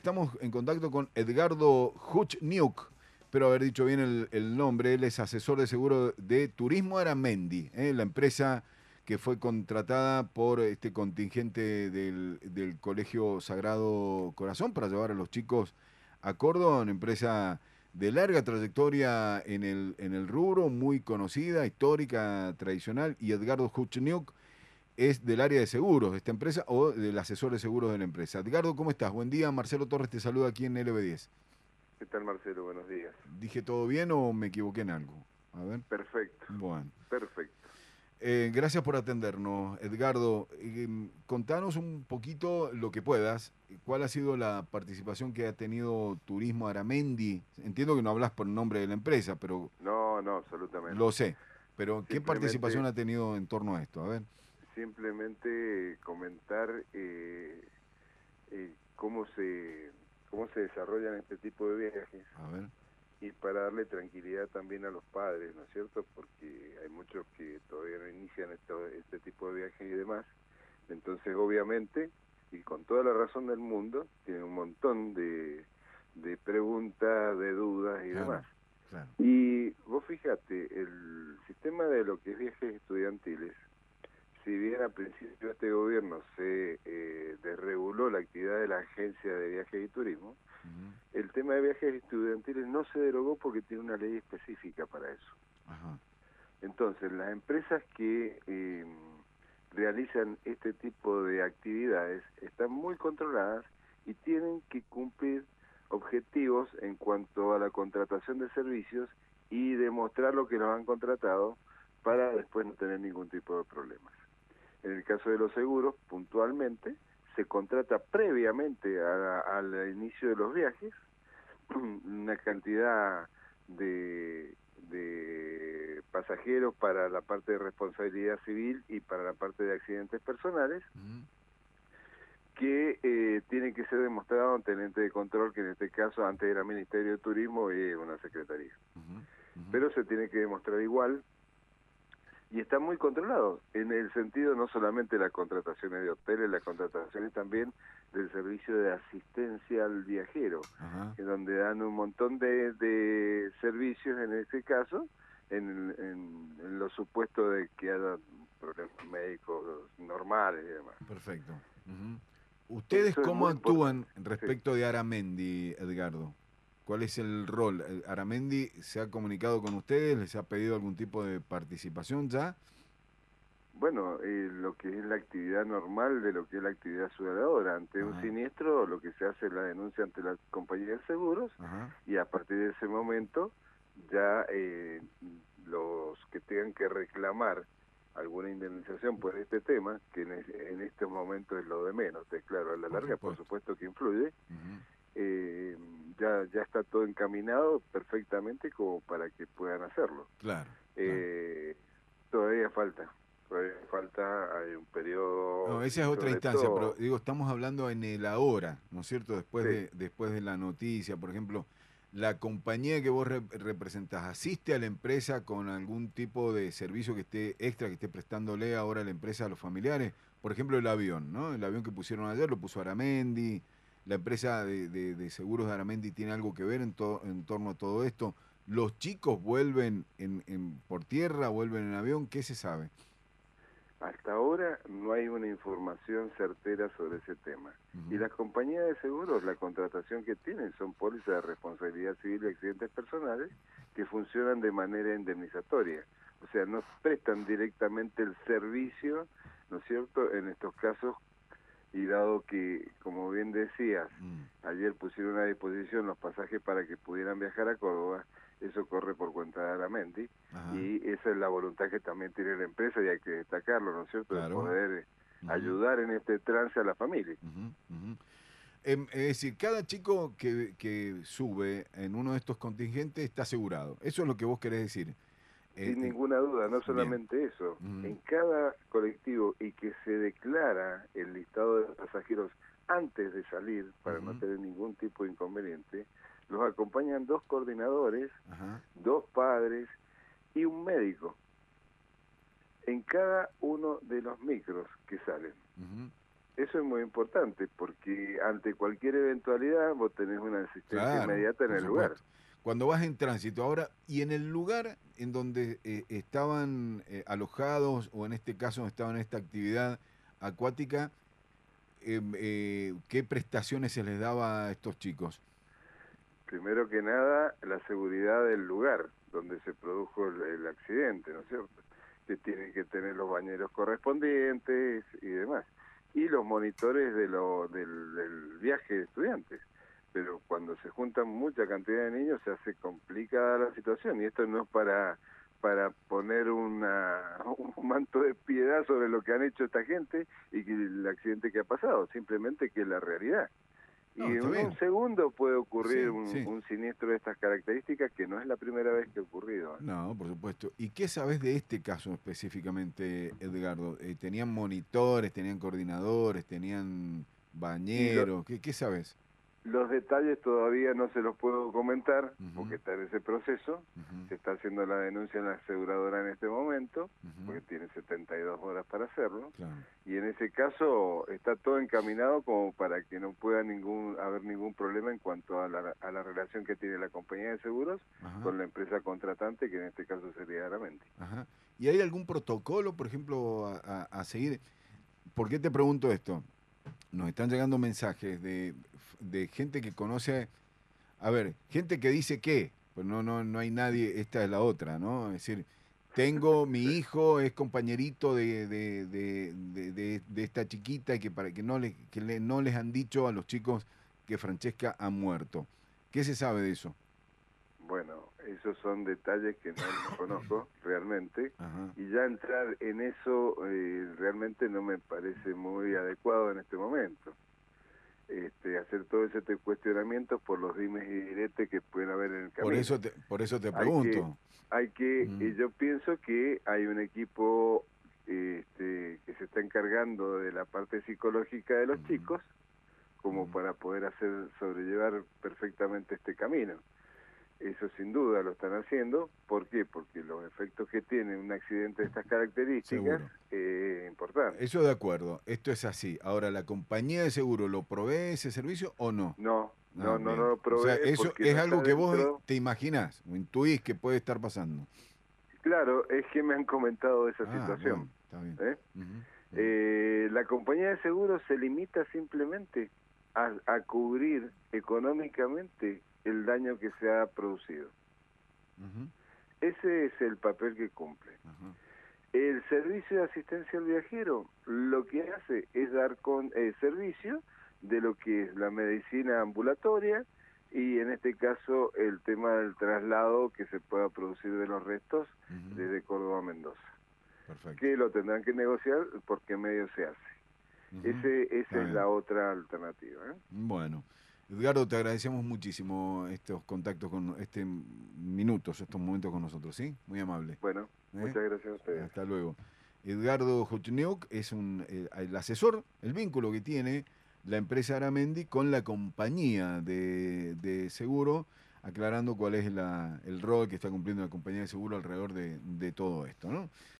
estamos en contacto con Edgardo Huchniuk. Espero haber dicho bien el nombre. Él es asesor de seguro de Turismo Aramendi, la empresa que fue contratada por este contingente del Colegio Sagrado Corazón para llevar a los chicos a Córdoba, una empresa de larga trayectoria en el rubro, muy conocida, histórica, tradicional, y Edgardo Huchniuk es del área de seguros de esta empresa o del asesor de seguros de la empresa. Edgardo, ¿cómo estás? Buen día, Marcelo Torres te saluda aquí en LB10. ¿Qué tal, Marcelo? Buenos días. ¿Dije todo bien o me equivoqué en algo? A ver. Perfecto, Bueno. perfecto. Gracias por atendernos, Edgardo. Contanos un poquito lo que puedas. ¿Cuál ha sido la participación que ha tenido Turismo Aramendi? Entiendo que no hablas por nombre de la empresa, pero No, no, absolutamente. lo sé. Pero ¿qué participación Simplemente, ha tenido en torno a esto? A ver. simplemente comentar cómo se desarrollan este tipo de viajes A ver. y para darle tranquilidad también a los padres, ¿no es cierto? Porque hay muchos que todavía no inician este tipo de viajes y demás. Entonces, obviamente, y con toda la razón del mundo, tiene un montón de preguntas, de dudas y demás. Claro, claro. Y vos fíjate, el sistema de lo que es viajes estudiantiles, si bien al principio este gobierno se desreguló la actividad de la Agencia de Viajes y Turismo, Ujú. el tema de viajes estudiantiles no se derogó porque tiene una ley específica para eso. Ajá. Entonces, las empresas que realizan este tipo de actividades están muy controladas y tienen que cumplir objetivos en cuanto a la contratación de servicios y demostrar lo que los han contratado para después no tener ningún tipo de problemas. En el caso de los seguros, puntualmente, se contrata previamente al inicio de los viajes una cantidad de pasajeros para la parte de responsabilidad civil y para la parte de accidentes personales, Ujú. que tiene que ser demostrado ante el ente de control, que en este caso antes era Ministerio de Turismo y una secretaría. Ujú. Ujú. Pero se tiene que demostrar igual y está muy controlado, en el sentido no solamente de las contrataciones de hoteles, las contrataciones también del servicio de asistencia al viajero, Ajá. en donde dan un montón de servicios en este caso, en los supuestos de que haya problemas médicos normales y demás. Perfecto. Ujú. ¿Ustedes Eso es cómo muy actúan importante, sí. respecto de Aramendi, Edgardo? ¿Cuál es el rol? ¿Aramendi se ha comunicado con ustedes? ¿Les ha pedido algún tipo de participación ya? Bueno, lo que es la actividad normal de lo que es la actividad ciudadana. Ante un Ajá, siniestro, lo que se hace es la denuncia ante la compañía de seguros ajá. y a partir de ese momento ya los que tengan que reclamar alguna indemnización por este tema, que en este momento es lo de menos, claro, a la Por larga por supuesto. supuesto que influye, Ujú. eh, ya está todo encaminado perfectamente como para que puedan hacerlo. Claro, claro. Eh, todavía falta, hay un No, periodo esa y es otra sobre instancia, pero todo, digo, estamos hablando en el ahora, ¿no es cierto? Después sí, después de la noticia, por ejemplo, la compañía que vos representás, ¿asiste a la empresa con algún tipo de servicio que esté extra, que esté prestándole ahora la empresa a los familiares? Por ejemplo, el avión, ¿no? El avión que pusieron ayer lo puso Aramendi, la empresa de seguros de Aramendi tiene algo que ver en torno a todo esto. ¿Los chicos vuelven por tierra, vuelven en avión? ¿Qué se sabe? hasta ahora no hay una información certera sobre ese tema. Y Ujú. las compañías de seguros, la contratación que tienen son pólizas de responsabilidad civil y accidentes personales que funcionan de manera indemnizatoria. O sea, no prestan directamente el servicio, ¿no es cierto?, en estos casos. Y dado que, como bien decías, Mm. ayer pusieron a disposición los pasajes para que pudieran viajar a Córdoba, eso corre por cuenta de Aramendi, Ajá, y esa es la voluntad que también tiene la empresa, y hay que destacarlo, ¿no es cierto?, de claro. poder Ujú, ayudar en este trance a la familia. ujú, ujú. Es decir, cada chico que sube en uno de estos contingentes está asegurado. Eso es lo que vos querés decir. Eh, Sin eh, ninguna duda, no bien. solamente eso, Ujú, en cada colectivo y que se declara el listado de pasajeros antes de salir, para no ujú, tener ningún tipo de inconveniente, los acompañan dos coordinadores, ajá, dos padres y un médico en cada uno de los micros que salen. ujú. Eso es muy importante porque ante cualquier eventualidad vos tenés una asistencia Claro, inmediata en por el lugar. supuesto. Cuando vas en tránsito ahora, y en el lugar en donde estaban alojados, o en este caso estaban en esta actividad acuática, ¿qué prestaciones se les daba a estos chicos? Primero que nada, la seguridad del lugar donde se produjo el accidente, ¿no es cierto? Que tienen que tener los bañeros correspondientes y demás. Y los monitores del viaje de estudiantes. Pero cuando se juntan mucha cantidad de niños se hace complicada la situación. Y esto no es para poner un manto de piedad sobre lo que han hecho esta gente y que el accidente que ha pasado, simplemente que es la realidad. Y No, está en un bien. segundo puede ocurrir Sí, sí. un siniestro de estas características que no es la primera vez que ha ocurrido. No, por supuesto. ¿Y qué sabes de este caso específicamente, Edgardo? ¿Tenían monitores, tenían coordinadores, tenían Y bañeros? ¿Qué sabes? los detalles todavía no se los puedo comentar porque Ujú, está en ese proceso. ujú, Se está haciendo la denuncia en la aseguradora en este momento, ujú. porque tiene 72 horas para hacerlo. Claro. Y en ese caso está todo encaminado como para que no pueda haber ningún problema en cuanto a la relación que tiene la compañía de seguros Ajá, con la empresa contratante, que en este caso sería Aramendi. ajá. ¿Y hay algún protocolo, por ejemplo, a seguir? ¿Por qué te pregunto esto? Nos están llegando mensajes de gente que conoce, a ver, gente que dice que, pues no hay nadie, esta es la otra, ¿no? Es decir, tengo, mi Sí. hijo es compañerito de esta chiquita y que para que no les han dicho a los chicos que Francesca ha muerto. ¿Qué se sabe de eso? Bueno, esos son detalles que no los conozco realmente Ajá. y ya entrar en eso realmente no me parece muy adecuado en este momento. Hacer todo ese cuestionamiento por los dimes y diretes que pueden haber en el camino. Por eso te Hay que, pregunto. Mm, yo pienso que hay un equipo que se está encargando de la parte psicológica de los ujú, chicos como ujú. para poder hacer sobrellevar perfectamente este camino. Eso sin duda lo están haciendo. ¿Por qué? Porque los efectos que tiene un accidente de estas características Seguro. es importante. Eso de acuerdo, esto es así. Ahora, ¿la compañía de seguro lo provee ese servicio o no? No, Ah, no bien. lo O sea, provee eso porque es no está algo que vos dentro. te imaginás o intuís que puede estar pasando. Claro, es que me han comentado de esa Ah, situación. bueno, está bien. ¿Eh? Ujú, ujú, La compañía de seguros se limita simplemente a cubrir económicamente el daño que se ha producido. ujú, Ese es el papel que cumple. ajá, El servicio de asistencia al viajero lo que hace es dar servicio de lo que es la medicina ambulatoria y en este caso el tema del traslado que se pueda producir de los restos ujú, desde Córdoba a Mendoza, perfecto. que lo tendrán que negociar por qué medio se hace. Ujú, Esa está es bien. la otra alternativa. ¿Eh? Bueno, Edgardo, te agradecemos muchísimo estos contactos con minutos, estos momentos con nosotros, ¿sí? Muy amable. Bueno, ¿Eh? muchas gracias a ustedes. Hasta luego. Edgardo Hochniuk es el asesor, el vínculo que tiene la empresa Aramendi con la compañía de seguro, aclarando cuál es el rol que está cumpliendo la compañía de seguro alrededor de todo esto, ¿no?